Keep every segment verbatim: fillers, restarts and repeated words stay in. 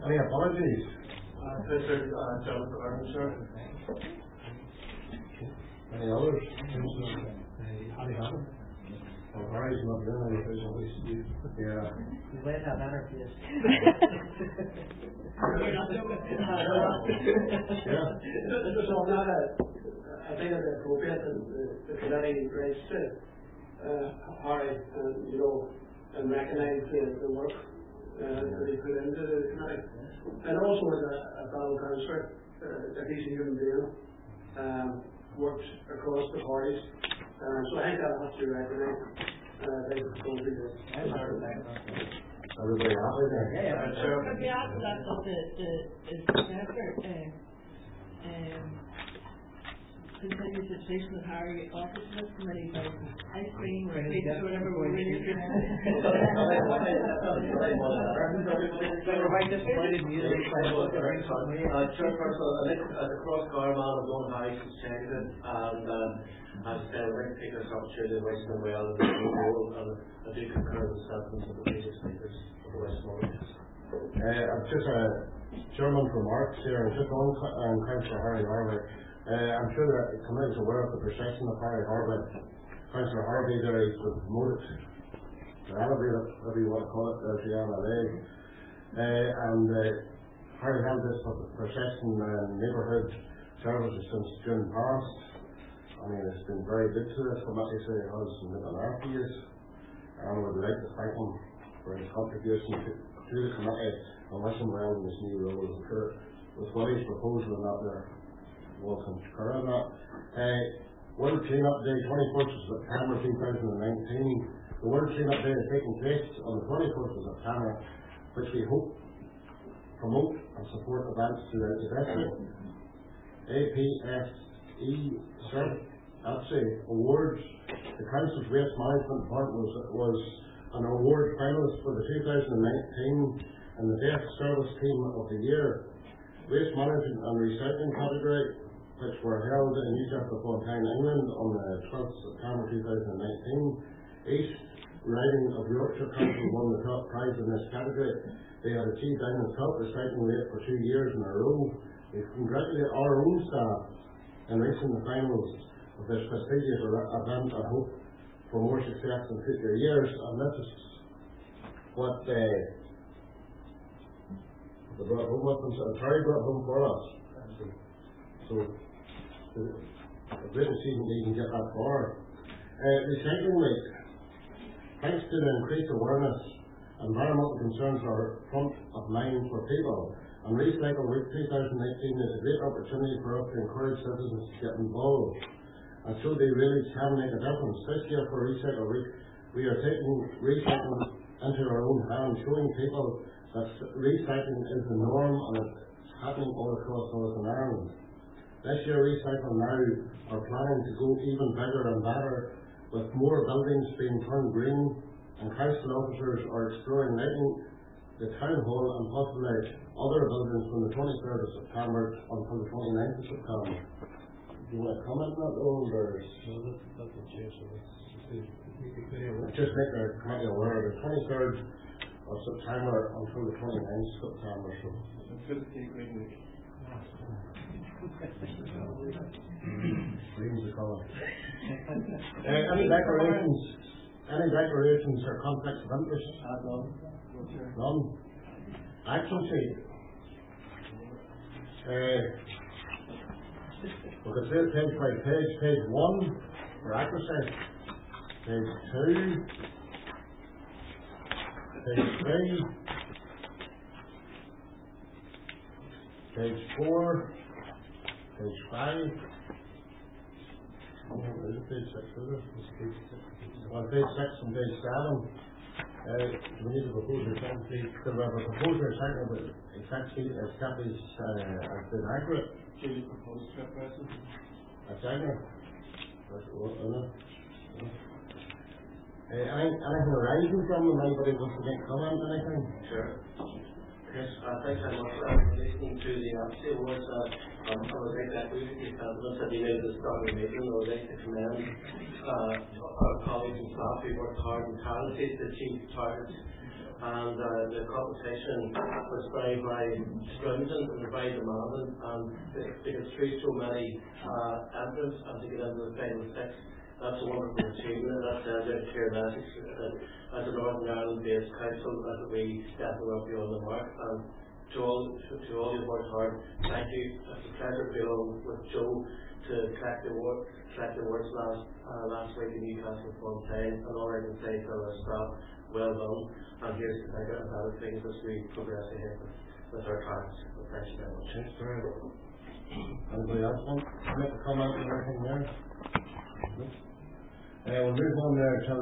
Any apologies? Uh, Mister Uh, Jonathan Arnold, sir. Any others? Harry Hammond. Oh, Harry's not doing any officially. Yeah. You might have better place. You're not joking. Yeah. So on that, uh, I think it's appropriate that the, the committee raised to uh, Harry, and you know, and recognise the, the work uh, that he put into the committee, and also as a, a fellow councillor, uh, that he's a human being, um, worked across the parties, uh, so I think that has to be recognised. Uh, I think it's going to be good. Everybody happy there? Yeah, yeah. Sure. But the answer to that of the the the successor um, um, continues the tradition of Harry offers to this committee by ice cream or sweets or whatever we're really Uh, Chairperson, I think as a cross-guard man, I've known Harry since childhood, and um, as I said, I'd like to take this opportunity to wish them well in the new role, and I do concur with the sentiments of the previous speakers of the West North. Uh, I'm just a German remarks here, and just on um, Councillor Harry Harvey. Uh, I'm sure that the committee is aware of the procession of Harry Harvey. Councillor Harvey there is promoted to elevator, whatever you want to call it, as the M L A. Uh, and uh, Harry held this procession and neighbourhood services since June past. I mean, it's been very good to this committee, so it has in the last years. And I would like to thank him for his contribution to, to the committee and wish him well in his new role. I'm sure with what he's proposing and that there, we'll concur on that. Uh, World Clean-Up Day, twenty-first of September two thousand nineteen. The World Clean-Up Day is taking place on the twenty-first of September, which we hope promote and support events throughout the district. A P S E Cert that's a awards. The Council's Waste Management Department was, was an award finalist for the two thousand nineteen and the Best Service Team of the Year. Waste Management and Recycling category, which were held in Newcastle-upon-Tyne, England on the twelfth of September two thousand nineteen. East Riding of Yorkshire Council won the top prize in this category. They had achieved the top recycling rate for two years in a row. We congratulate our own staff in reaching the finals of this prestigious event and hope for more success in future years. And this is what they, they brought home with them, so Terry brought home for us. So, the British didn't even get that far. Uh, recycling Week. Thanks to the increased awareness, environmental concerns are front of mind for people, and Recycle Week two thousand nineteen is a great opportunity for us to encourage citizens to get involved, and so they really can make a difference. This year for Recycle Week, we are taking recycling into our own hands, showing people that recycling is the norm and it's happening all across Northern Ireland. This year, Recycle Now are planning to go even bigger and better, with more buildings being turned green, and council officers are exploring lighting the town hall and possibly other buildings from the twenty-third of September until the twenty-ninth of September. Do you want to comment on that, Owen, or just make the committee aware of the twenty-third of September until the twenty-ninth of September? So. Green's the colour. uh, any declarations? Any declarations or conflicts of interest? Uh, none. None. Action sheet. Uh, we can see it page by page. Page one for accuracy. Page two. Page three. Page four. Page five. Oh, is it page six, is it? It's page six. Well, page six and page seven. Uh, we need to propose a second page. Could we have a proposer second, but exact sheet as copies uh, has been accurate? Duly proposed, Chairperson. A second. That's what, isn't it? Uh, any, anything arising from them? Anybody wants to make comment on anything? Sure. Yes, uh, thanks very much for listening to the uh, awards. Uh, um, I would like to agree with the sentiments that you made at the start of the meeting. I would like to commend uh, our colleagues and staff who worked hard and tirelessly to achieve the targets and uh, the competition was very, very stringent and very demanding, and to, to get through so many uh, entrants and to get into the final six, that's a wonderful achievement. That sends out a clear message that as a Northern Ireland-based council that we definitely will be on the mark. And to all, to, to all you worked hard, thank you. It's a pleasure to be along with Joe to collect the award, collect the awards last uh, last week in Newcastle upon Tyne, and all I can say to our staff, well done. And here's the bigger and better things as we progress ahead with, with our clients. So thank you very much. Thanks, very much. Anybody else want to make a comment on anything there? Uh, we'll move on there to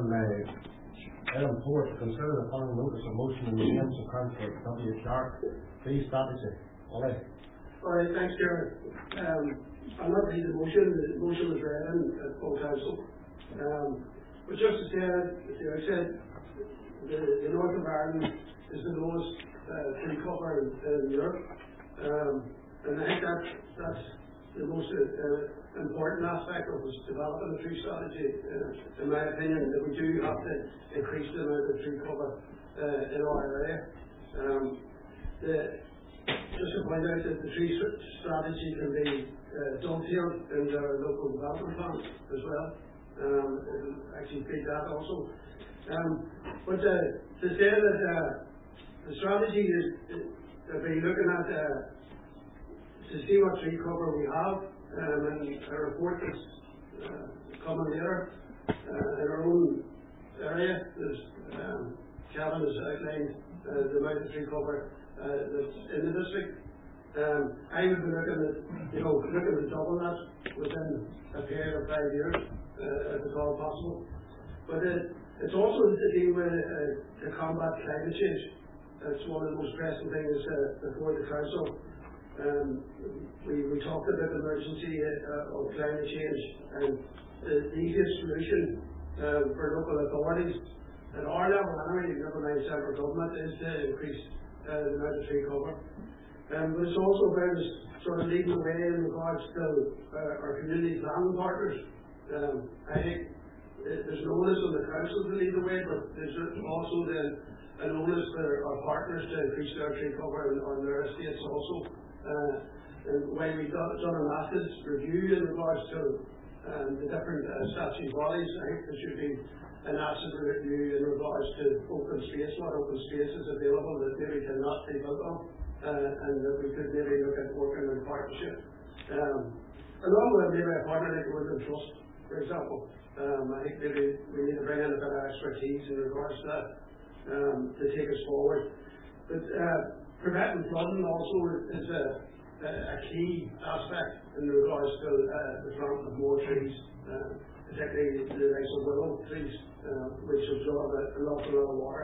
uh, item four, to consider the following notice of motion in the names of Councillor W. Clark. Please, strategy. All right. All right, thanks, Chairman. Um, I'll not read the motion. The motion was read in at full council. Um, but just to say, as I said, the, the north of Ireland is the lowest uh, tree cover in, in Europe. Um, and I think that, that's the most uh, important aspect of this developing a tree strategy, uh, in my opinion, that we do have to increase the amount of tree cover uh, in our area. Um, the, just to point out that the tree strategy can be uh, dovetailed in the local development plan as well. Um, it'll actually feed that also. Um, but uh, to say that uh, the strategy is uh, be looking at uh, to see what tree cover we have, um, and a report that's uh, coming later uh, in our own area. There's, um, Kevin has outlined uh, the amount of tree cover uh, that's in the district. Um, I would be looking at, you know, looking at double that within a period of five years, uh, if it's all possible. But it, it's also to deal with uh, to combat climate change. That's one of the most pressing things uh, before the council. Um, we, we talked about the emergency uh, of climate change, and the, the easiest solution uh, for local authorities at our level, anyway, never mind central government, is to increase uh, the amount of tree cover. Um, but it's also about us sort of leading the way in regards to uh, our community planning partners. Um, I think uh, there's an onus on the council to lead the way, but there's also the, an onus for our partners to increase their tree cover on their estates also. Uh, and when we've done, done a massive review in regards to um, the different uh, statutory bodies, I think there should be an asset review in regards to open space, what open space is available that maybe cannot be built on. Uh, and that we could maybe look at working in partnership. Um, along with maybe a partner like Woodland Trust, for example. Um, I think maybe we need to bring in a bit of expertise in regards to that um, to take us forward. But uh, preventing flooding also is a, a, a key aspect in regards to uh, the planting of more trees, uh, particularly the likes of willow trees, uh, which absorb an awful lot of water.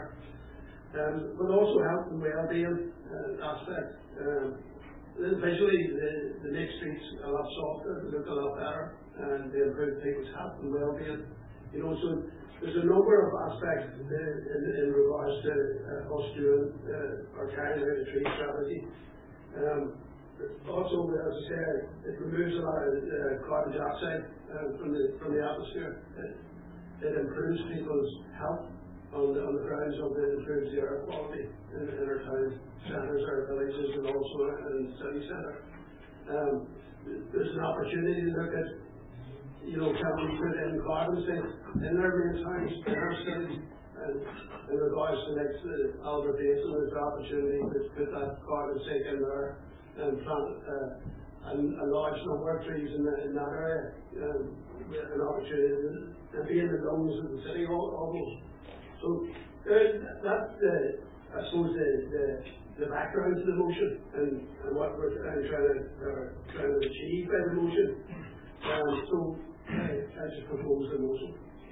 Um, but also health and well-being uh, aspect. Um, visually, the, the next streets a lot softer, look a lot better, and they improve people's health and well-being. You know, so there's a number of aspects in, in, in regards to uh, us doing uh, or carrying out a tree strategy. Um, also, as I said, it removes a lot of uh, carbon dioxide uh, from the from the atmosphere. It, it improves people's health. On the, on the grounds of the improved air quality in, in our town centres, our villages, and also in the city centre. Um, there's an opportunity to look at, you know, can we put in carbon sinks in our main towns, in our cities, and in regards to next uh, Albert Basin, there's an opportunity to put that carbon sink in there and plant uh, a, a large number of trees in, the, in that area. Um, an opportunity to be in the lungs of the city almost. So uh, that's the, I suppose, the, the, the background to the motion and, and what we're trying to, uh, trying to achieve by the motion. Um, so uh, I just propose the motion.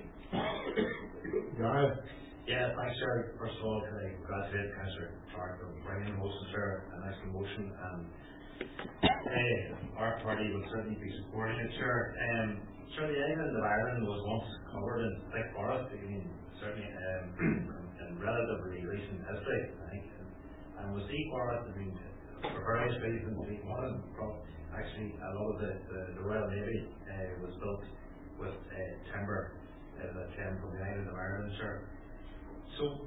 Gareth? Yeah, thanks, sir. First of all, can I congratulate Councillor Clark for bringing the motion, sir, an excellent motion. And uh, our party will certainly be supporting it, sir. Um, sure, the island of Ireland was once covered in thick forest. I mean, certainly um, in relatively recent history, I think. And with sea forest, I mean, for various reasons, one of them, actually, a lot of the, the, the Royal Navy uh, was built with uh, timber uh, that came from the island of Ireland, sir. So,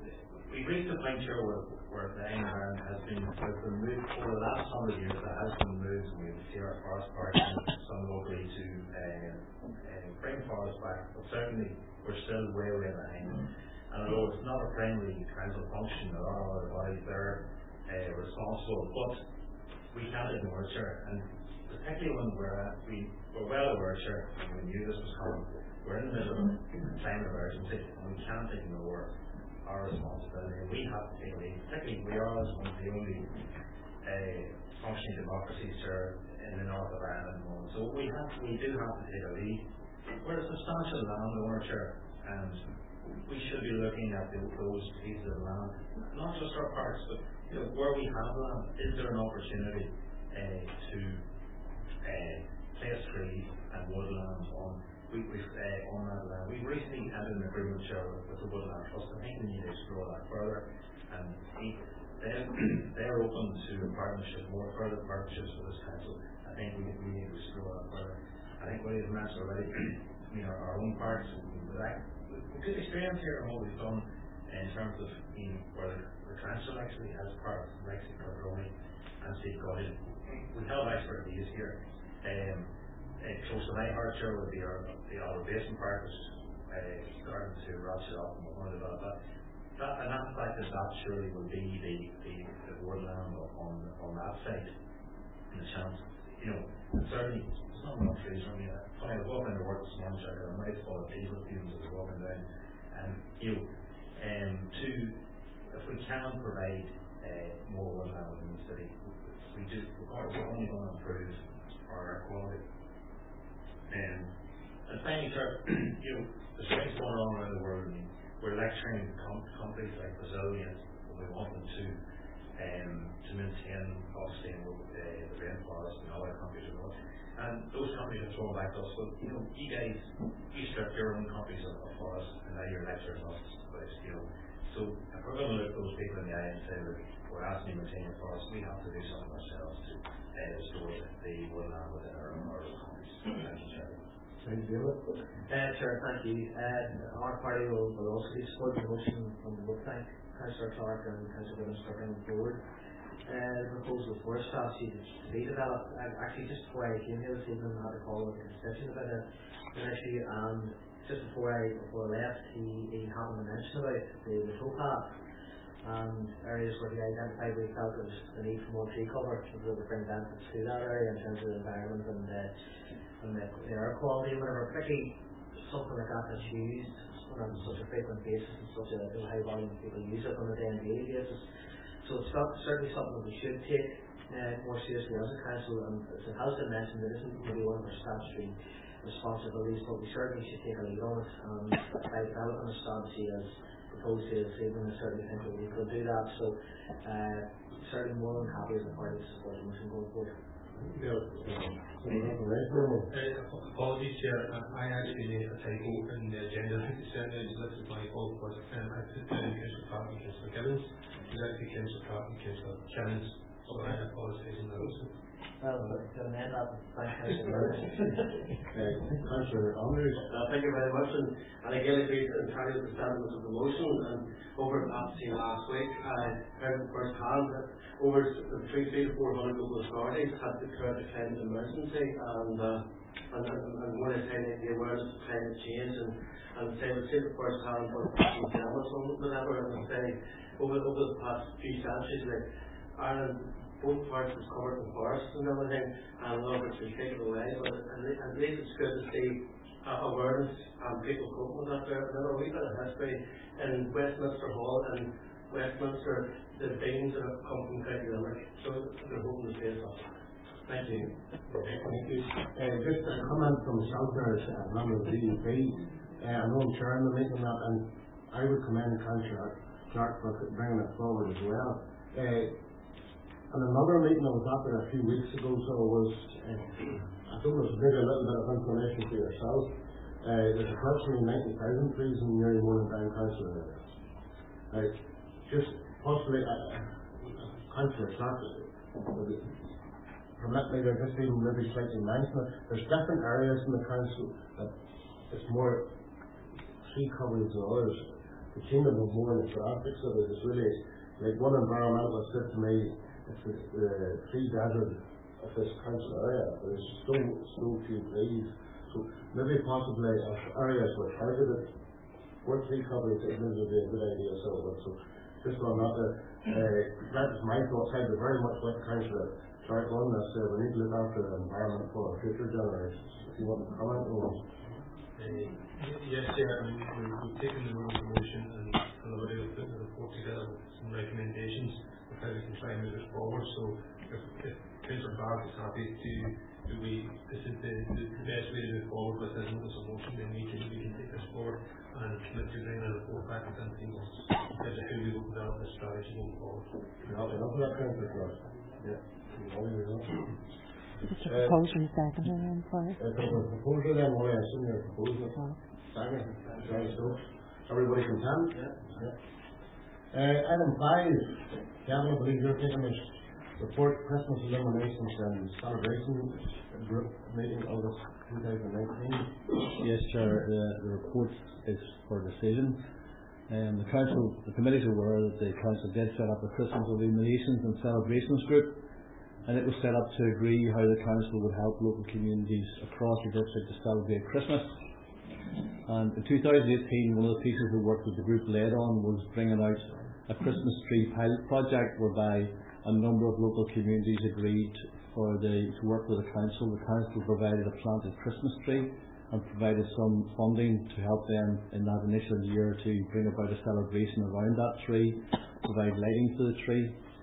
we've reached a point here where, where the environment has been, has been moved over the last hundred years. That has been moved. We see our forest parks and some locally to uh, uh, bring forests back, but certainly we're still way, way behind. And although it's not a primary council function, there are other bodies there uh, responsible, but we can't ignore it, sure. And particularly when we're at, we, we're well aware, sure, and we knew this was coming. We're in the middle of a climate emergency, and we can't ignore our responsibility. We have to take a lead. Particularly, we are one of the only uh, functioning democracies, sure, in the north of Ireland. So we have, we do have to take a lead. We're a substantial landowner, sure, and we should be looking at the, those pieces of land, not just our parks, but you know, where we have land, is there an opportunity uh, to uh, place trees and woodland on we, we've, uh, on that land? We've recently had an agreement sure, with, with the Woodland Trust. I think we need to explore that further, and we, they're, they're open to a partnership, more further partnerships with this council. I think we, we need to explore that further. I think what is mentioned already, I mean, our, our own parks, we've had good experience here on what we've done in terms of you know, where the, the council actually has parks, like Cardrone and Steve Gully. We have expertise here. Um, uh, close to my heart, sure, would be our, the Ottawa Basin Park, which is uh, starting to ratchet up and we're going to develop that. That, and that fact that that surely will be the, the, the woodland on, on that side. And the chance, you know, certainly, there's not enough trees around here. I was walking to work this morning, I got a nice full of diesel fumes as I was walking down. And, you know, um, to, if we can provide uh, more woodland within the city, we do, we're only going to improve our air quality. Um, and finally, sir, you know, there's things going on around the world. I mean, we're lecturing com- companies like Brazilians, and we want them to um, to maintain sustainable uh, the rainforest and other countries as well. And those companies are throwing back to us. Well, you know, you guys, you strip your own companies of, of forests, and now you're lecturing us. But you know, so if we're going to look those people in the eye and say, look, we're asking you to maintain your forest, we have to do something ourselves to uh, restore the woodland within our own companies. Thank you, Chair. Thank you. Uh, Chair, thank you. Uh, our party will, will also be supporting the motion from the Wood Bank, Councillor Clark and Councillor Minister on board. Uh, the proposal for strategy to be developed. Uh, actually, just before I came here this evening, I had a call with the constituent about a, an issue, and just before I, before I left, he, he happened to mention about the, the towpath and areas where he identified we felt there was a need for more tree cover to be able to bring benefits to that area in terms of the environment and the, and the, the air quality, whatever. Particularly something like that that's used on such a frequent basis and such a high volume of people use it on a day and daily basis. So it's not, certainly something that we should take uh, more seriously as a council, and as it has been mentioned, it isn't really one of our statutory responsibilities, but we certainly should take a lead on it, and by developing a strategy as proposed here this evening, I certainly think that we could do that. So uh, certainly more than happy as a party to support the motion going forward. Yeah. Uh, apologies, Chair. I actually made a typo in the agenda. I think the agenda is listed my fault, but um, I put down Councillor Pratt and Councillor Gibbons. It's actually Councillor Pratt and Councillor Gibbons. So I apologise in that. Well, to amend that, thank Councillor Councillor Andrews. Uh, thank you very much, and, and again, I agree entirely with the sentiments of the motion. And over at Apathy last week, I heard first hand that over between three to four hundred local authorities had declared a climate emergency, and uh, and, and, and one is highlighting the awareness of climate change, and and say we see the first hand what people tell us on whatever, and say over over the past few centuries, like Ireland, both parts is covered in forests and everything, and a lot of it's been taken away. But at least it's good to see uh, awareness and people coping with that. There, there are a wee bit of history in Westminster Hall and Westminster, the things that have come from County Limerick, so they're holding the space up. Thank you. Thank you. Uh, just a comment from Southerners, a member of the D U P. Uh, I know I'm chairing the meeting that, and I would commend Councillor Clark for bringing it forward as well. Uh, And another meeting I was at there a few weeks ago, so it was, uh, I think it was maybe a little bit of information for yourself. Uh, there's approximately ninety thousand trees in Uri Moore Down Council areas. Like, just possibly, uh, Councillor Clark, permit me to just even maybe slightly mention it. There's different areas in the council that it's more tree coverage than others. the kingdom of more in the graphics of it. It's really, like one environmentalist said to me, it's the uh, tree desert of this council area. There's so, so few trees. So maybe possibly if areas were targeted for tree coverage, it would be a good idea. So, so just on that, uh, that is my thoughts. I'd be very much with Councillor Clark on this. Uh, we need to look after the environment for our future generations. If you want to comment on this. Uh, yes, Chair, I mean, we, we've taken the rules of motion and collaborated with the report together with some recommendations of how we can try and move it forward. So if, if Councillor Clark is happy to, do we, this is the, the, the best way to move forward with this notice of motion, then we can, we can take this forward and commit to bringing a report back in seventeen months as to how we will develop this strategy going forward. Yeah, enough of that, Councillor Clark. Yeah. Just a proposal and second, I'm sorry. Uh, the proposal then, what I assume your proposal. Second, sorry, so everybody content? Yeah. Yeah. Uh, item five, Kevin, I believe you're taking this report, Christmas illuminations and celebration group meeting August two thousand nineteen. Yes, Chair, the, the report is for decision. Um, the council, the committee is aware that the council did set up a Christmas illuminations and celebrations group, and it was set up to agree how the council would help local communities across the district to celebrate Christmas. And in two thousand eighteen, one of the pieces of work that the group led on was bringing out a Christmas tree pilot project whereby a number of local communities agreed for the, to work with the council. The council provided a planted Christmas tree and provided some funding to help them in that initial year to bring about a celebration around that tree, provide lighting to the tree.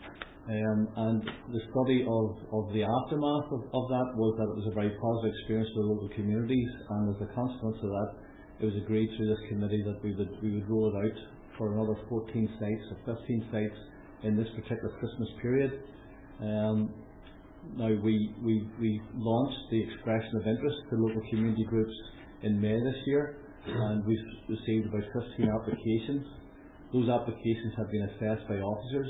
Um, and the study of, of the aftermath of, of that was that it was a very positive experience for the local communities, and as a consequence of that, it was agreed through this committee that we would we would roll it out for another fourteen sites or fifteen sites in this particular Christmas period. Um, now we, we we launched the expression of interest to local community groups in May this year, and we've received about fifteen applications. Those applications have been assessed by officers,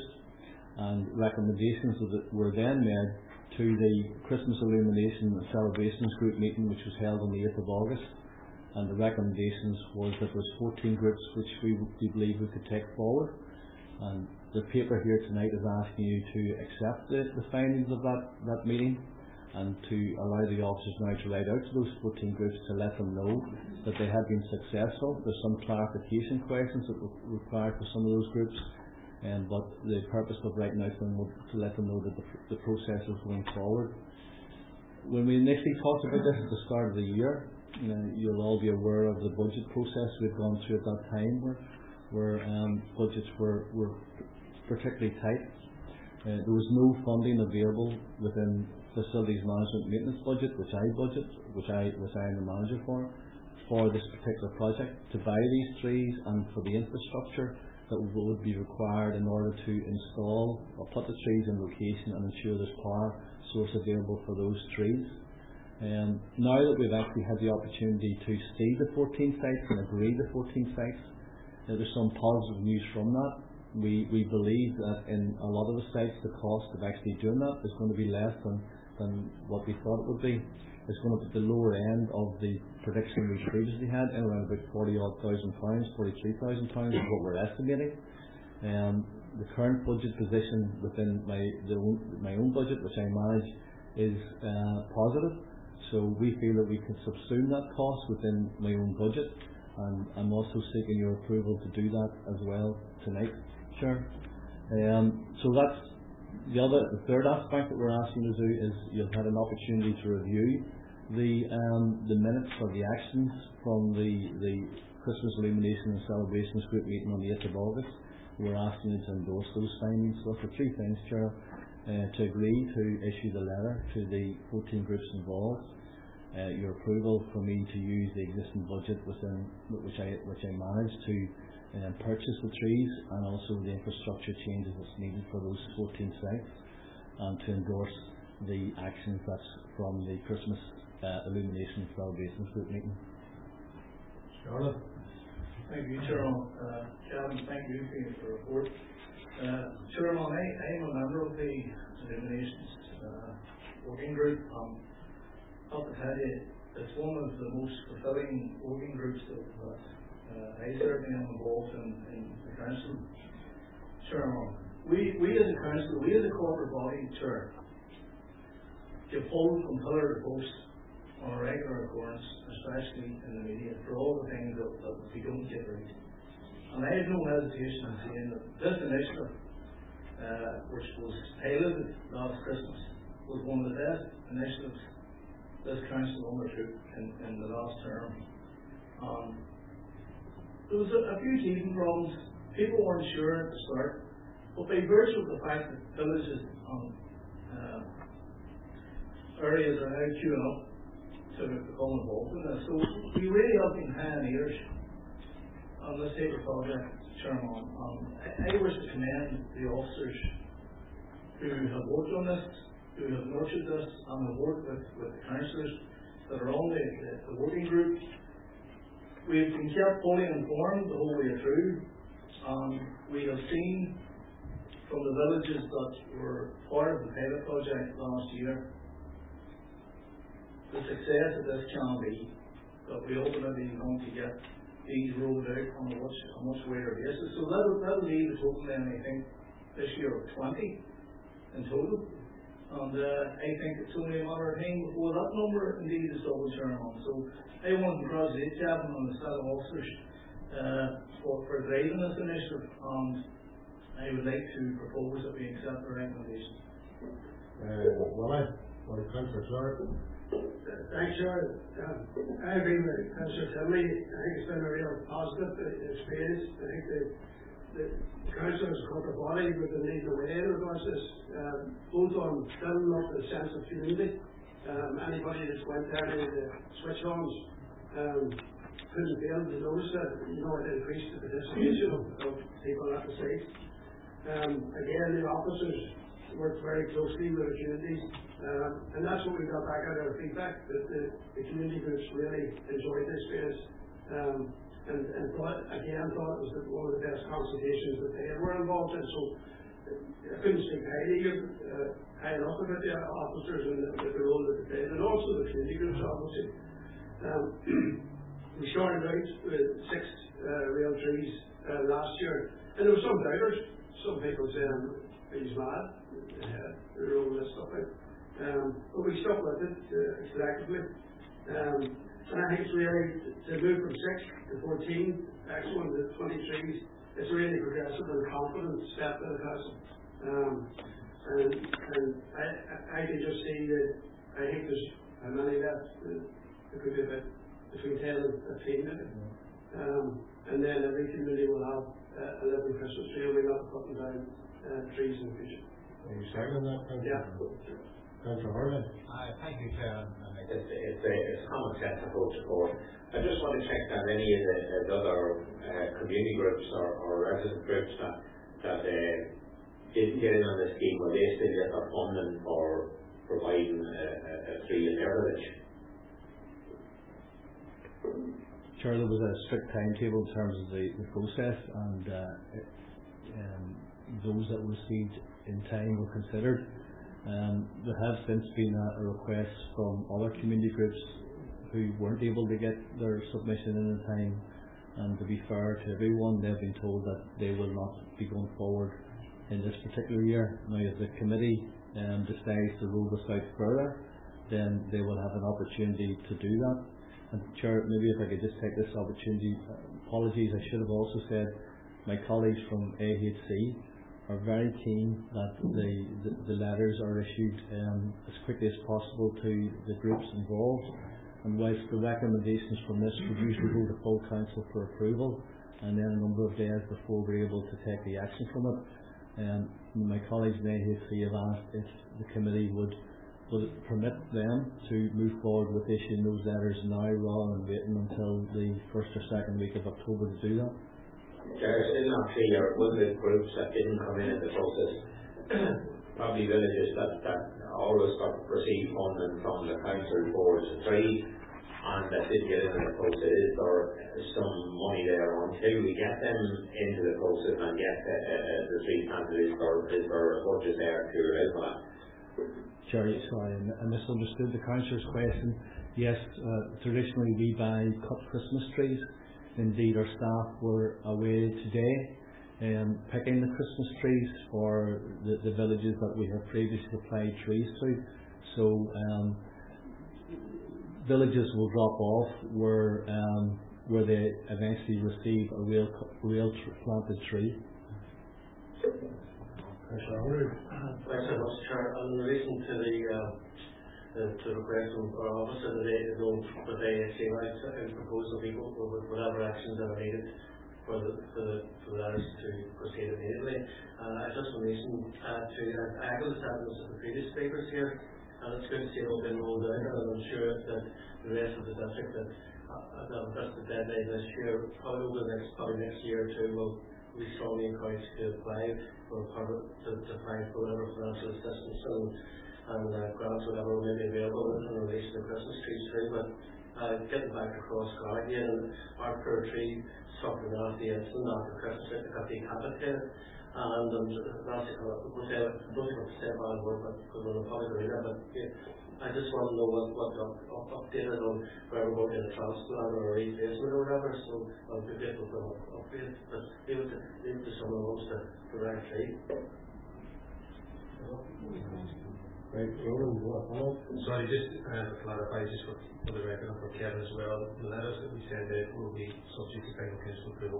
and recommendations were then made to the Christmas illumination and celebrations group meeting, which was held on the eighth of August. And the recommendations was that there was fourteen groups which we, we believe we could take forward. And the paper here tonight is asking you to accept the, the findings of that, that meeting and to allow the officers now to write out to those fourteen groups to let them know that they have been successful. There's some clarification questions that were required for some of those groups. Um, but the purpose of writing out them was to let them know that the, the process is going forward. When we initially talked about this at the start of the year, you know, you'll all be aware of the budget process we've gone through at that time, where, where um, budgets were, were particularly tight. Uh, there was no funding available within facilities management maintenance budget, which I budget, which I which I am the manager for, for this particular project to buy these trees and for the infrastructure that would be required in order to install or put the trees in location and ensure there's power source available for those trees. Um, now that we've actually had the opportunity to see the fourteen sites and agree the fourteen sites, uh, there's some positive news from that. We we believe that in a lot of the sites the cost of actually doing that is going to be less than, than what we thought it would be. It's going to be the lower end of the prediction we previously had, in around about forty odd thousand pounds, forty-three thousand pounds is what we're estimating. Um, the current budget position within my the own, my own budget, which I manage, is uh, positive. So we feel that we can subsume that cost within my own budget, and I'm also seeking your approval to do that as well tonight, Chair. Um, so that's the other, the third aspect that we're asking you to do is you've had an opportunity to review the um, the minutes or the actions from the the Christmas illumination and celebrations group meeting on the eighth of August. We're asking you to endorse those findings. So for three things, Chair. Uh, to agree to issue the letter to the fourteen groups involved, uh, your approval for me to use the existing budget within which I which I manage to uh, purchase the trees, and also the infrastructure changes that's needed for those fourteen sites, and to endorse the actions that's from the Christmas uh, illumination and celebrations group meeting. Charlotte. Thank you, Chairman. Uh, Kevin, thank you for your report. Uh, Chairman, I, I am a member of the Illuminations uh, working group. Um, I have to tell you, it's one of the most fulfilling working groups that we've had. uh, I certainly am involved in, in the council. Chairman, we, we as a council, we as a corporate body, Chair, get pulled from pillar to post on a regular occurrence, especially in the media, for all the things that, that we don't get right. And I have no hesitation in saying that this initiative, uh, which was piloted last Christmas, was one of the best initiatives this council undertook in, in the last term. Um, there was a, a few teething problems. People weren't sure at the start, but by virtue of the fact that villages and uh, areas are now queuing up to become involved in this, so we really have been pioneers on this type of project, Chairman. Um, I, I wish to commend the officers who have worked on this, who have nurtured this, and have worked with, with the councillors that are on the, the, the working group. We've been kept fully informed the whole way through. Um, we have seen from the villages that were part of the pilot project last year the success that this can be, that we ultimately going to get these rolled out on a much, a much wider basis. So that'll, that'll leave a total then, I think, this year of twenty in total. And uh, I think it's only a matter of time before that number indeed is double, Chairman. So I want to congratulate Gavin and the set of officers uh, for, for driving this initiative, and I would like to propose that we accept the recommendation. Uh, well, I, well, Councillor Clark. Thanks, Chair. Um, I agree with Councillor Timley. I think it's been a real positive experience. I think the, the council as a corporate body would have leading the way in regards to this, um, both on building up the sense of community. Um, anybody that's went there in the switch-ons um, couldn't fail to notice that, you know, it increased the participation of, of people at the site. Um, again, the officers worked very closely with the communities, um, and that's what we got back out of our feedback, that the, the community groups really enjoyed the experience, um, and, and thought, again, thought it was the, one of the best consultations that they were involved in. So I couldn't speak highly, uh, high enough about the officers and the, the role that they played, and also the community groups, obviously. Um, we started out with six uh, real trees uh, last year, and there were some doubters. Some people saying he's mad, uh, they're rolling this stuff out. Um, but we stuck with it uh, collectively. Um, and I think it's really, to move from six to fourteen, excellent, to twenty-three, it's a really progressive and confident step in the council. Um, and and I, I, I can just see that I think there's how many left, uh, there could be about between ten and fifteen maybe. Um, and then every community will have uh, a little Christmas tree, and we're not putting down uh, trees in the future. Are you seconding that, Councillor? Yeah. Councillor Harlan? Uh, thank you, Chair. It's, it's, a, it's a common sense approach, of course. I just want to check that any of the, the other uh, community groups or, or resident groups that, that uh, didn't get in on the scheme, will they still get their funding for providing a, a, a tree in their village? Sure, there was a strict timetable in terms of the, the process, and uh, it, um, those that were received in time were considered. Um, there has since been a, a request from other community groups who weren't able to get their submission in in time, and to be fair to everyone, they've been told that they will not be going forward in this particular year. Now, if the committee um, decides to roll this out further, then they will have an opportunity to do that. And Chair, maybe if I could just take this opportunity, uh, apologies, I should have also said my colleagues from A H C are very keen that the, the, the letters are issued um, as quickly as possible to the groups involved. And whilst the recommendations from this would usually go to full council for approval, and then a number of days before we're able to take the action from it, um, my colleagues in A H C have asked if the committee would would it permit them to move forward with issuing those letters now rather than waiting until the first or second week of October to do that? Chair, still not clear, one of the groups that didn't come in in the process, probably villages that, that always got received funding from the council towards the tree, and that didn't get into the process. Is there some money there until we get them into the process and get the, uh, the tree planted? Is there, is there a budget there to raise that? Sorry, sorry, I misunderstood the councillor's question. Yes, uh, traditionally we buy cut Christmas trees Indeed, our staff were away today um, picking the Christmas trees for the, the villages that we have previously supplied trees to. So um, villages will drop off where um, where they eventually receive a real real tr- planted tree. Thanks very much, Chair. In relation to the uh, the, to the request from our officer today to go with A S C rights and propose that we go with whatever actions that are needed for the for the for the others to proceed immediately. Uh, I just want to mention uh, to I echo the sentiments of the previous speakers here, and it's good to see it all being rolled out, and I'm sure that the rest of the district that uh, that that's the deadline this year, probably over the next probably next year or two will be strongly encouraged to apply for a permit to, to apply for whatever financial assistance and, and uh, grants whatever may be available in relation to Christmas trees too. But uh, getting back across Gar again, our poor tree suffered an nasty incident after Christmas. It got decapitated, and um, that's uh, we'll say, I don't think it's a bad word, but because we're in a public arena, but yeah, I just want to know what what the up, updated on whether we're going to transplant or a replacement or whatever. So I'll be grateful for an update, but leave it to leave it to someone who wants to to write a tree. Right, Roland, you want to follow? Sorry, just uh, to clarify, just for, for the record and for Kevin as well, the letters that we send out will be subject to final council approval.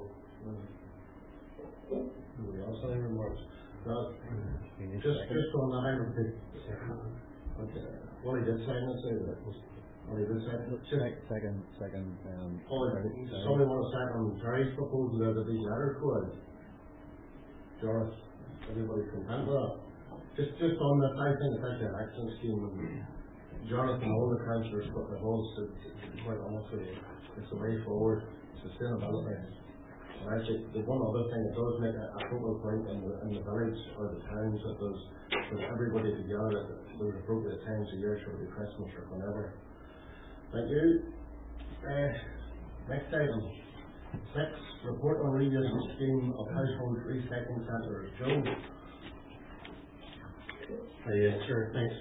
Anybody else have any remarks? No, just, just on that, I don't think, okay, well, he did sign this, eh, that was, well, he did sign it. Second, second, second. Um, Oh, somebody want to sign on Terry's proposal there that these letters go out? Doris, everybody content with that? Just, just on that, I think it's actually an excellent scheme, and Jonathan, all the councillors put their holes to, quite honestly, it's the way forward, sustainability. And actually, the one other thing, it does make a, a focal point in the, in the village or the towns that there's, with everybody together, that there's appropriate times a year, should it be Christmas or whatever. Thank you. Uh, next item, six, report on reuse scheme of household recycling centres. Joe? Uh, yes, sure, thanks.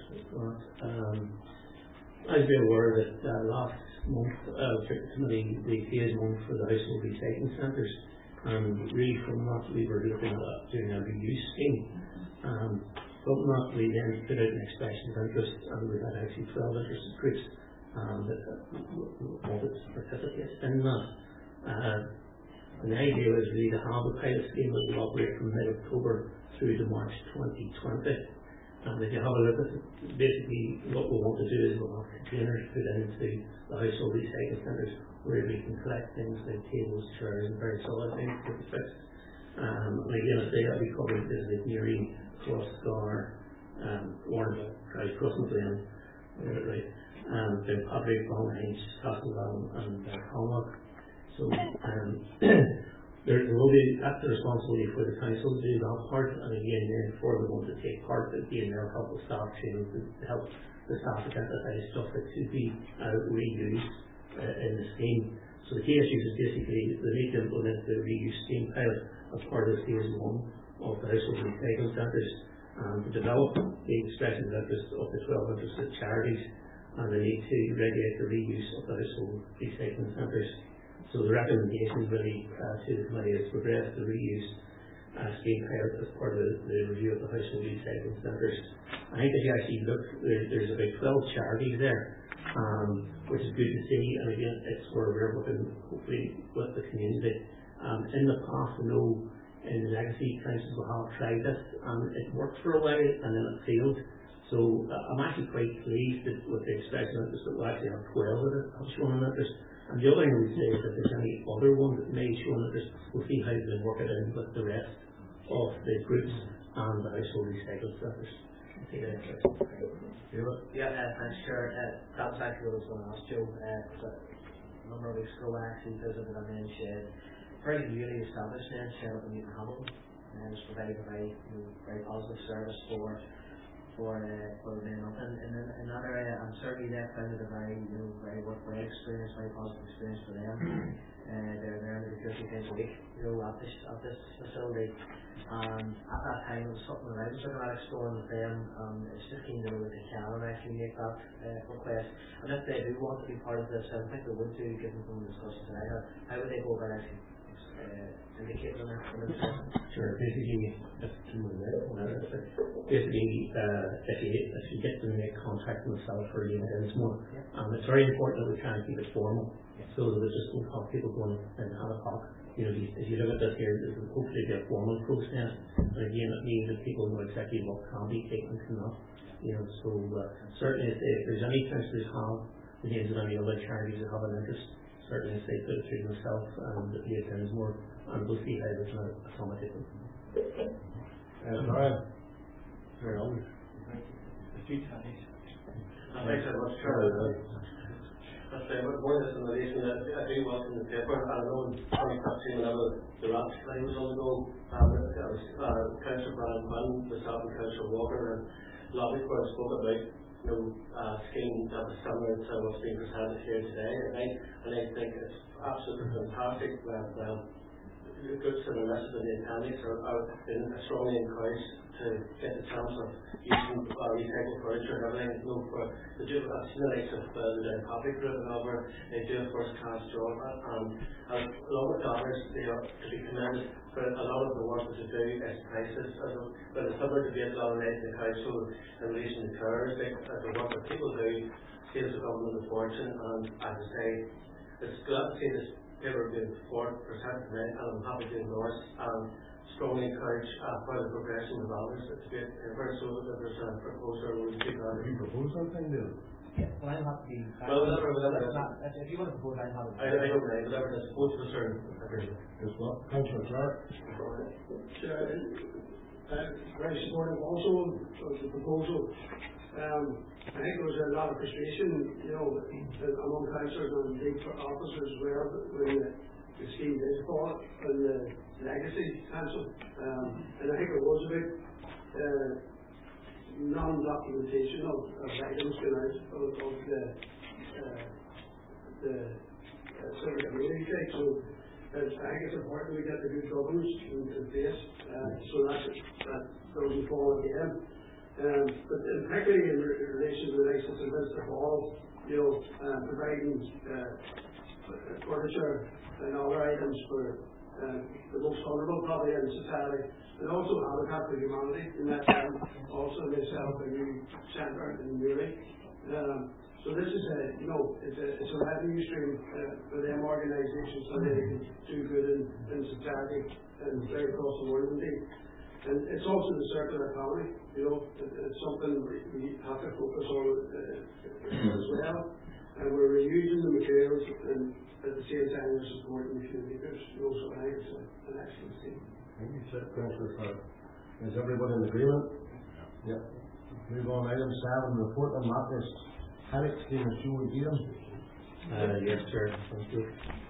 Um, I've been aware that uh, last month, uh, took the committee the phase one for the household recycling centres, and really from that we were looking at doing a reuse scheme. Um, from that we then put out an expression of interest, and we had actually twelve interested groups um, that uh, wanted to participate in that. Uh, and the idea was really to have a pilot scheme that will operate from mid-October through to March twenty twenty. And if you have a look at it, basically what we want to do is we'll have containers put into the household recycling centres where we can collect things like tables, chairs and various other things to be fixed. Um, and again, I say that we cover this like Newry, Crossgar, um, Warren, right, Crossmaglen, right, um, then Patrick, Ballinhinch, Castledown and uh, Conlock. So um, There, there will be, that's the responsibility for the council to do that part, and again, then for the ones that take part, again, they'll help the staff training to, to help the staff identify stuff that could be uh, reused uh, in the scheme. So the key issues is basically they need to implement the reuse scheme pilot as part of phase one of the household recycling centres, and to develop the expression of interest of the twelve interested charities, and they need to regulate the reuse of the household recycling centres. So the recommendation really uh, to the committee is to progress the reuse uh, scheme pilot as part of the, the review of the household recycling centres. I think if you actually look, there, there's about twelve charities there, um, which is good to see, and again, it's where we're working hopefully with the community. Um, in the past, I know in the legacy councils we have tried this, and it worked for a while and then it failed. So uh, I'm actually quite pleased that with the expression of interest that we actually have twelve that have shown an interest. And the other thing I would say is that if there's any other ones that may show an interest, we'll see how they work it in with the rest of the groups and the household recycling centres. Yeah, uh, thanks, Chair. Uh, that was actually what I was going to ask Joe. Uh, a number of weeks ago, I actually visited a men's shed, very newly established men's shed up in Newton Hamilton, and it was providing a very, you know, very positive service for for uh, for the men up in, in, in that area, and certainly they found it a very, you know, very worthwhile experience, very positive experience for them. uh, they're there maybe two or three times a week, you know, at this, at this facility. And at that time, it was something that I was looking at exploring with them, and it's just keen to know that they can actually make that uh, request. And if they do want to be part of this, I think they would do, given some of the discussions that I had, how would they go about actually uh, indicating in their discussion? Sure, basically, if, basically, uh, if you, if you get them to make contact themselves for you, then it's more, um, it's very important that we try and keep it formal, so that we just don't have people going and have a talk. You know, if you look at this here, this will hopefully be a formal process, and again, it means that people know exactly what can be taken and cannot. You know, so uh, certainly if, if there's any councillors have the names of any other charities that have an interest, certainly if they put it through themselves and the P S N is more, and we'll see how we can accommodate them. Uh, Brian, very old. Thanks very much, Chair. That's uh, more this in relation that I do watch in the paper. I know in twenty fifteen when I was the rats I was on the go, um, I was uh, Councillor Brian Quinn, myself and Councillor Walker, and lobbied for and spoke about you know, uh, scheme that was similar to what's being presented here today. And I, and I think it's absolutely fantastic that um, the goods that are listed in the appendix are, are been strongly encouraged to get the chance of using uh, recycled furniture and everything. You know, for the do I've seen the likes of uh, the Coffee Group and over, they do a first class job, and, and along with the others, they are to be commended. But a lot of the work that they do is priceless. But it's similar debate along the the council in relation to cars, like as the work that people do saves the government a fortune. And as I say, it's glad to see this paper being four percent tonight, and I'm happy to endorse and strongly encourage uh, further progression of others. It's a great paper, so that there's a proposal we'll speak on. Have you proposed something, Neil? Yeah, well, I'm happy to be back. Well, whatever, whatever. That's not, that's, if you want to propose, I'm happy. I, I don't mind, whatever it is, both of us are. As well. Councillor Clark. Chair, uh, very supportive also of the proposal. Um, I think there was a lot of frustration, you know, among councillors and big officers as well when the, the scheme did fall in the legacy council. Um, and I think it was a bit uh, non-documentation of, of items going out of, of the uh, the uh, sort of community side. So uh, I think it's important we get the good governance in, in place uh, so that that doesn't fall again. Um, but uh, particularly in re relation to the likes of Sylvester Hall, you know, uh, providing uh, furniture and other items for uh, the most vulnerable probably in society, and also Habitat for Humanity in that time. Also they set up a new centre in Newry. Um, so this is a, you know, it's a, it's a revenue stream uh, for them organisations so they can do good in, in society and right across the world indeed. And it's also the circular economy, you know, it, it's something we, we have to focus on uh, as well. And we're reusing the materials and at the same time we're supporting the community groups. You know, so I think it's a, an excellent scheme. Thank you, Councillor Clark. Is everybody in agreement? Yep. Move on, item seven, report on mattress panic scheme and fuel deal. Uh, yes, sir. Thank you.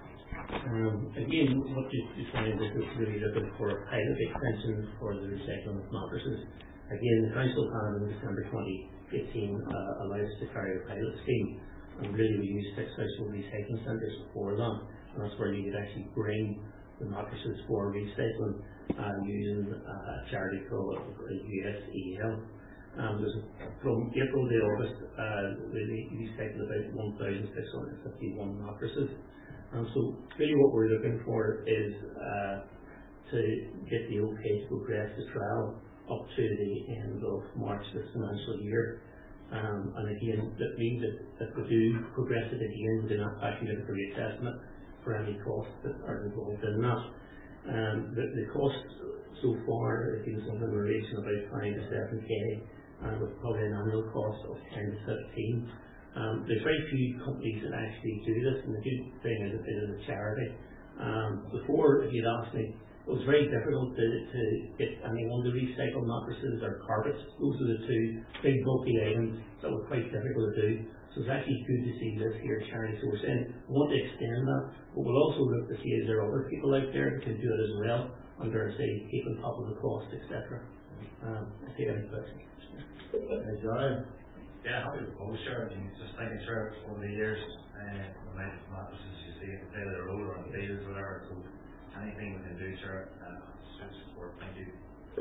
Um, again, what you, you find is it's really looking for a pilot extension for the recycling of mattresses. Again, the council plan in December twenty eighteen uh, allowed us to carry a pilot scheme, and really we use six household recycling centres for that, and that's where you could actually bring the mattresses for recycling uh, using uh, a charity called U S E L. Um, there's, from April to August, uh, we recycled about one thousand six hundred fifty-one mattresses. Um, so really what we're looking for is uh, to get the okay to progress the trial up to the end of March this financial year. Um, and again, that means that if we do progress it again, we do not actually look at the reassessment for any costs that are involved in that. Um, the, the costs so far have been something in relation about five to seven K, and with probably an annual cost of ten to fifteen. Um, there's very few companies that actually do this, and the good thing is that it is a charity. Um, before, if you'd asked me, it was very difficult to, to get anyone to recycle mattresses or carpets. Those are the two big bulky items that were quite difficult to do. So it's actually good to see this here charity. So we're saying we want to extend that, but we'll also look to see is there other people out there that can do it as well under, say, keeping top of the cost, et cetera. Um, if you have any questions. Hey, John. Yeah, happy to propose, sure. I mean, just thinking, sure, over the years, uh, the amount of mattresses you see obviously at the side of the road or on fields or whatever, so anything we can do, sir, uh, strong support. Thank you.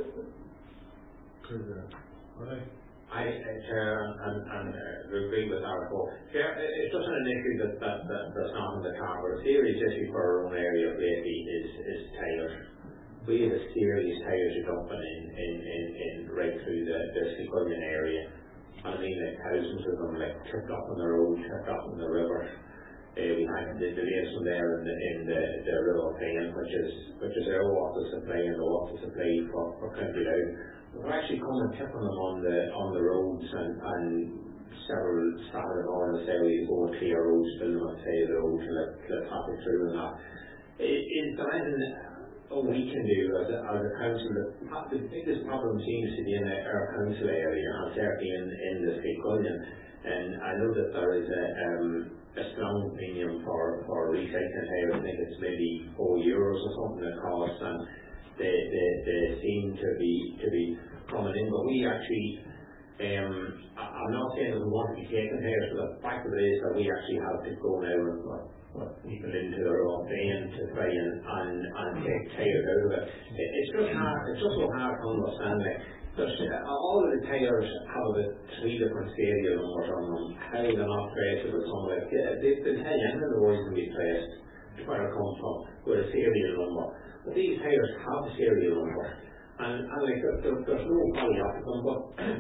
I, uh, Chair, and, and uh, agree with our report. Chair, it's just an issue that, that, that that's not in the car, but a serious issue for our own area of Leafy is, is tires. We have a serious tires dumping in, in, in, in right through the, the Skillion area. I mean, like thousands of them, like tripped up on the road, tripped up in the river. Uh, we had the delays from there in the, in the, the River Plain, which is which is our water supply and the water supply for, for County Louth. We're actually coming and tipping them on the on the roads, and, and several Saturday mornings there we go and clear roads, fill them on the side of the road to let, let traffic through and that. Is, is there anything we can do as a, as a council? The biggest problem seems to be in our council area, and certainly in, in the Skillion. And I know that there is a, um, a strong opinion for, for recycling here. I think it's maybe four euros or something it costs, and they, they, they seem to be to be coming in. But we actually, um, I'm not saying that we want to be taken here, so the fact of it is that we actually have to go now and put people into their own van to try and, and, and take tires out of it. it. It's just hard, it's just so hard to understand. Like, there's, uh, all of the tires have about three different serial numbers on them. How they're not traceable, some like uh, they, they tell you anything the words can be traced where it comes from with a serial number. But these tires have a serial number, and, and like there, there, there's no quality of them. But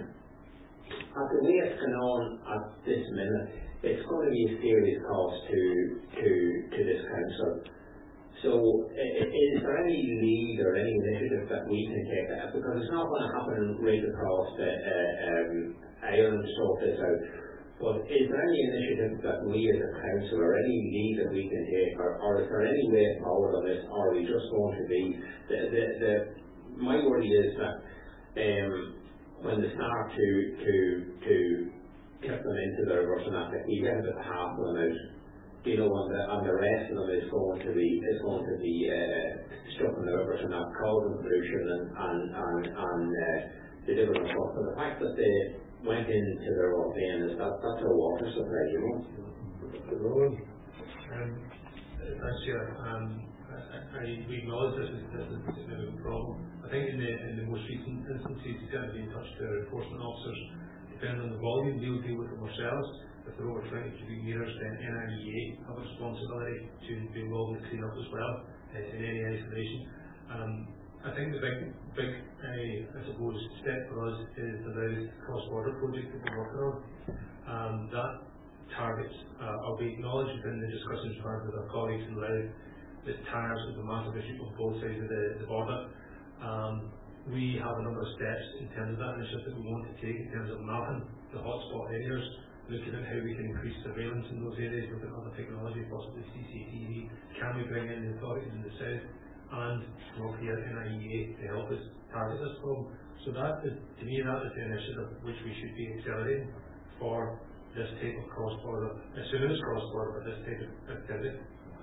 at the way it's going on at this minute, it's going to be a serious cost to to to this council. So, is there any lead or any initiative that we can take? Because it's not going to happen right across the uh, um, Ireland to sort this out. But is there any initiative that we as a council, or any lead that we can take, or, or is there any way forward on this, or are we just going to be the the, the my worry is that um, when they start to to to tip them into the reverse and that, we get about half of them out. You know, and the, and the rest of them is going to be is going to be uh, stuck in the rivers and not causing pollution and and and, and uh, the different stuff. But the fact that they went into their own van is that that's our water supply, you know. Um, thanks, Chair. Um, I, I, we acknowledge this is, this is a significant problem. I think in the in the most recent instances, you can't be in touch with their enforcement officers. Depending on the volume, they'll deal with it themselves. If they're over twenty cubic metres, then N I E A have a responsibility to be involved in clean up as well, uh, in any isolation. Um, I think the big, big, uh, I suppose, step for us is the Louth cross-border project that we're working on. Um, that targets, uh, I'll be acknowledged within the discussions we've had with our colleagues in Louth, that tires is a massive issue on both sides of the, the border. Um, we have a number of steps in terms of that initiative that we want to take in terms of mapping the hotspot areas, looking at how we can increase surveillance in those areas, looking at other technology, possibly C C T V. Can we bring in the authorities in the south and work here at N I E A to help us target this problem? So that is, to me, that is the initiative which we should be accelerating for this type of cross-border, as soon as cross-border, but this type of activity.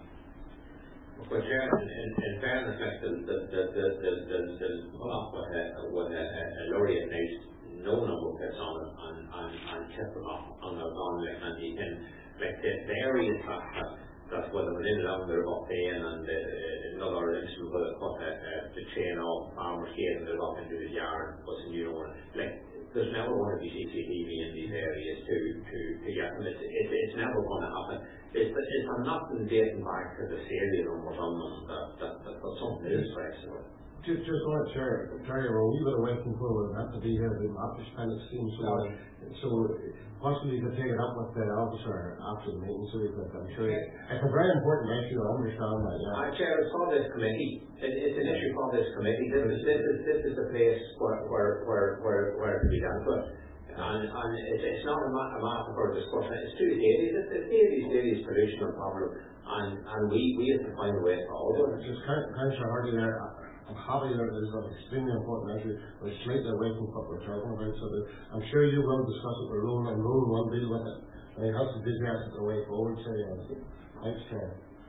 Well, Chair, in, in, in fairness, like the the the the the the, the well, with a with a, a laureate nice no number gets on it and and and tip them off on their gun, like, and you can like the, the areas that that that's whether within along the River Plain and uh, another instance where they put uh, uh, the chain off farmer's gate and they're off into his yard, but you know, like there's never going to be C C T V in these areas to to to get them. It's it's, it's never going to happen. It's it's I'm not dating back to the serial numbers on them that that, that, that something is flexible. Just, just want to share, Terry, we're a wee bit away from where we're meant to be here, the office kind of seems so, so possibly you could take it up with the officer after the meeting, so we could, I'm sure, it's a very important issue, I understand that, yeah. Uh, Chair, it's for this committee, it, it's an issue for this committee, this is, this is, this is the place where, where, where, where, where it can be dealt with. And, and it's, it's not a, ma- a matter for discussion, it's two areas, it's the areas, areas pollution problem, and, and we, we have to find a way forward. Just Councillor Hardy there, I'm happy that it is an extremely important issue, but it's slightly away from what we're talking about, so that I'm sure you will discuss it with Roland, and Roland will deal with it, and he has to business it the way forward, so yeah. Thanks, Chair.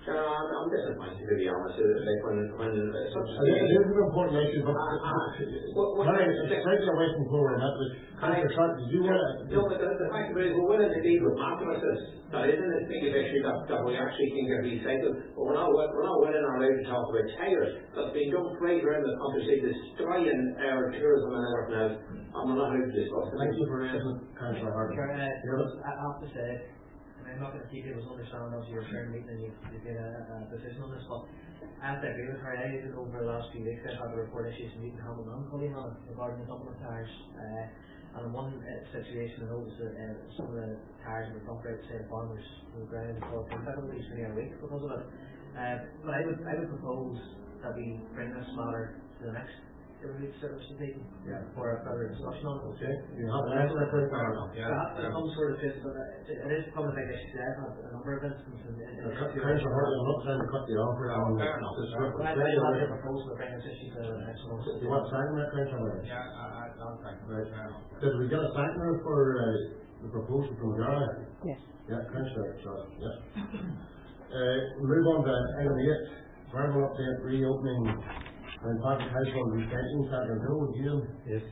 So I'm, I'm disappointed, to be honest. uh, Like when, when uh, such a It is an important issue, but Ah, ah. What- what- Harry, it's like you're waiting for a minute. Councillor Sharp, did you want to? No, but the, the fact of it is, we're willing to deal with mathematics. That isn't as big an issue that, that we actually can get recycled. But we're not, wi- we're not willing or allowed to talk about tires. That's being done right around the countryside, destroying our tourism and everything else. And we're not allowed to discuss it. Thank you for raising it, Councillor Harper. Sure, uh, I have to say, and I'm not going to keep you with understanding of your shared meeting and you, you get a, a decision on this, but I have to agree with her. I did over the last few weeks, I've had a report issues from Newton Hamilton and Cullinan on it regarding the dumping of tires. Uh, and in one uh, situation, I noticed that uh, some of the tires that were dumped outside farmers were ground for difficulties for near a week because of it. Uh, but I would, I would propose that we bring this matter to the next Every service meeting Yeah. for a further discussion on it. Okay, you have an answer for it, fair enough. So that's some sort of business, but it it is becoming a big issue. I've had a number of instances in in- in- Councillor Harper, I'm not trying to cut you off. No, fair enough. Just But real- I'd like to have a proposal to bring this issue to the next one. Do you want to sign that, Councillor? Yeah, I, I, I'll second Right. that. Fair enough. Did we get a seconder for uh, the proposal from Gara? Yes. Yeah, Councillor, sorry, yeah. Uh, move on to item eight, verbal update reopening and Patrick Household Recycling Centre. Joe, Jim? Yes.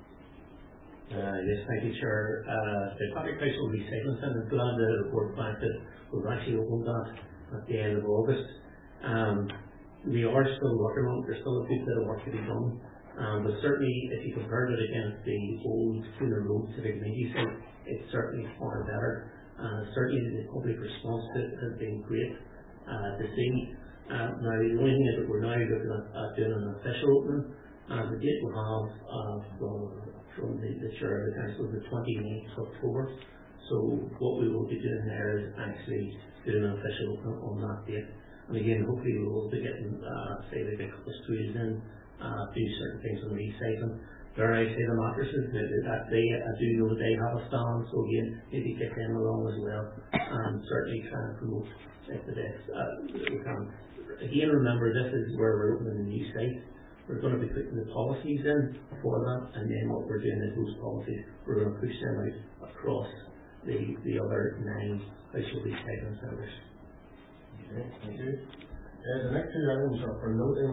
Uh, yes, thank you, Chair. Uh, the Patrick Household Recycling Centre, glad to report back that we've actually opened that at the end of August. Um, we are still working on it, there's still a good bit of work to be done. Um, but certainly, if you compare it against the old Cooler Road to the community site, it's certainly far better. Uh, certainly, the public response to it has been great uh, to see. Uh, now, the only thing is that we're now looking at, at doing an official opening. Uh, the date we have uh, from, from the, the chair of the council is the twenty-ninth of October. So what we will be doing there is actually doing an official opening on that date. And again, hopefully we will be getting, uh, say, like a couple of schools in, uh, do certain things on recycling. There I say the mattresses, that, that they, I do know that they have a stand, so again, maybe get them along as well. And certainly try and promote like the best uh, that we can. Again, remember, this is where we're opening a new site. We're going to be putting the policies in for that, and then what we're doing is those policies, we're going to push them out across the, the other nine household recycling centres. Okay, thank you. Uh, the next two items are for noting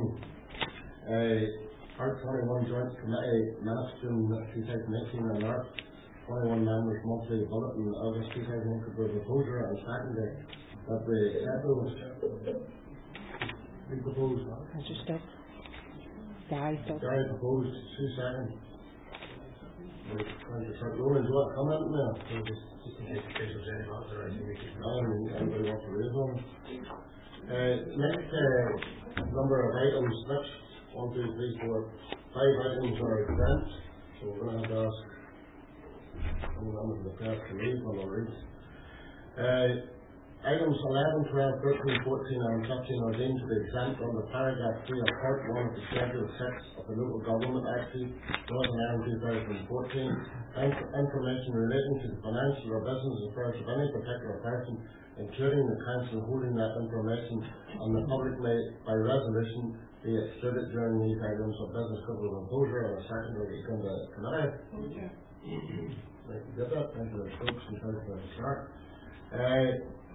uh, R twenty-one Joint Committee minutes June two thousand eighteen and R twenty-one members monthly bulletin August two thousand eighteen for proposal and secondary that the Edwards we proposed. Councillor Stubb. Gary Stubb. Gary proposed two seconds. We're trying to start rolling. Do you want to comment now? So just, just in case the case was any matter, I think we could. I don't think anybody wants to raise one. Uh, next uh, number of items, next one, two, three, four, five items are exempt, so we're going to have to ask someone under the press to leave on the route. Uh, items eleven, twelve, thirteen, fourteen, and fifteen are deemed to be exempt under paragraph three of part one of the schedule six of the Local Government Act Northern Ireland two thousand fourteen. Inf- information relating to the financial or business affairs of any particular person, including the council holding that information, and the public may, by resolution, be excluded during these items of business covered with proposal or a secondary from the committee. Like you get that, Councillor Stokes and Councillor Sharp. Uh,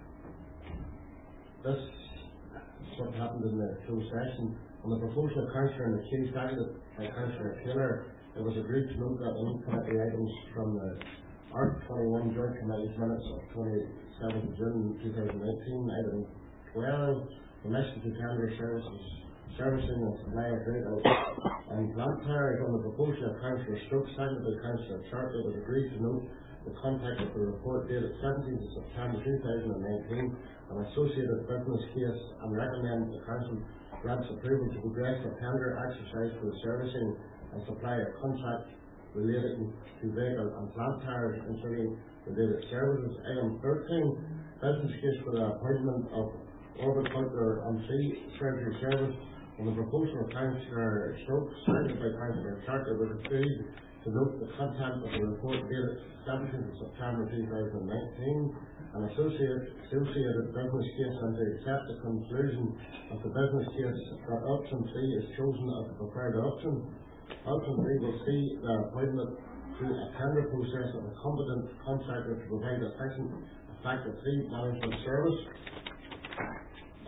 this is what happened in the closed session. On the proposal of Councillor McKee, seconded by Councillor Taylor, it was agreed to note that any committee items from the R twenty-one Joint Committee's minutes of twenty-seventh of June two thousand eighteen, item twelve, permission to tender services, servicing and supply of great oak and plant tires. On the proposal of Councillor Stokes, seconded by Councillor Sharp, it was agreed to note the contact of the report dated seventeenth of September two thousand nineteen, an associated business case, and recommend the Council grants approval to progress the tender exercise for the servicing and supply of contract relating to vehicle and plant tires, including related services. Item thirteen, business case for the appointment of Orbiculture and Tree Surgery Service. On the proposal of Councillor Stokes, seconded by Councillor Clark, it was agreed to note the content of the report dated seventeenth of September two thousand nineteen, an associated, associated business case, and to accept the conclusion of the business case that option three is chosen as the preferred option. Option three will see the appointment through a tender process of a competent contractor to provide efficient, effective fleet management service.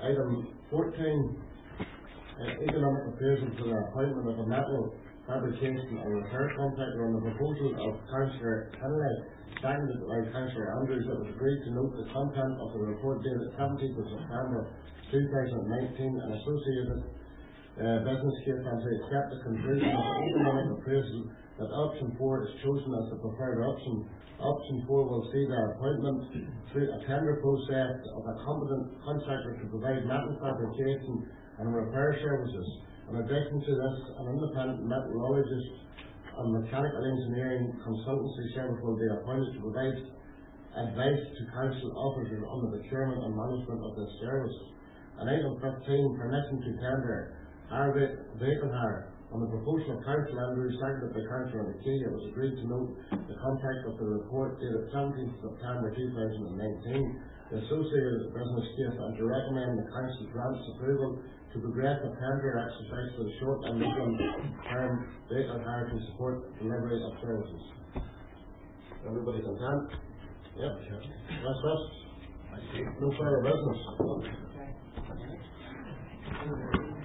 Item fourteen, uh, economic appraisal for the appointment of a metal fabrication and repair contractor on the proposal of Councillor Henley, seconded by Councillor Andrews, that was agreed to note the content of the report dated seventeenth of September two thousand nineteen and associated uh, business case, and to accept the conclusion of the economic appraisal that option four is chosen as the preferred option. Option four will see the appointment through a tender process of a competent contractor to provide metal fabrication and repair services. In addition to this, an independent metallurgist and mechanical engineering consultancy service will be appointed to provide advice to council officers on the procurement and management of this service. And item fifteen, permission to tender hire vehicle hire. On the proposal of Councillor Andrews, seconded by Councillor McKee, it was agreed to note the content of the report dated seventeenth of September two thousand nineteen, the associated business case, and to recommend the Council grants approval to progress the tender exercise for the short and medium term vehicle hire to support delivery of services. Everybody content? Yep. That's us. No further business.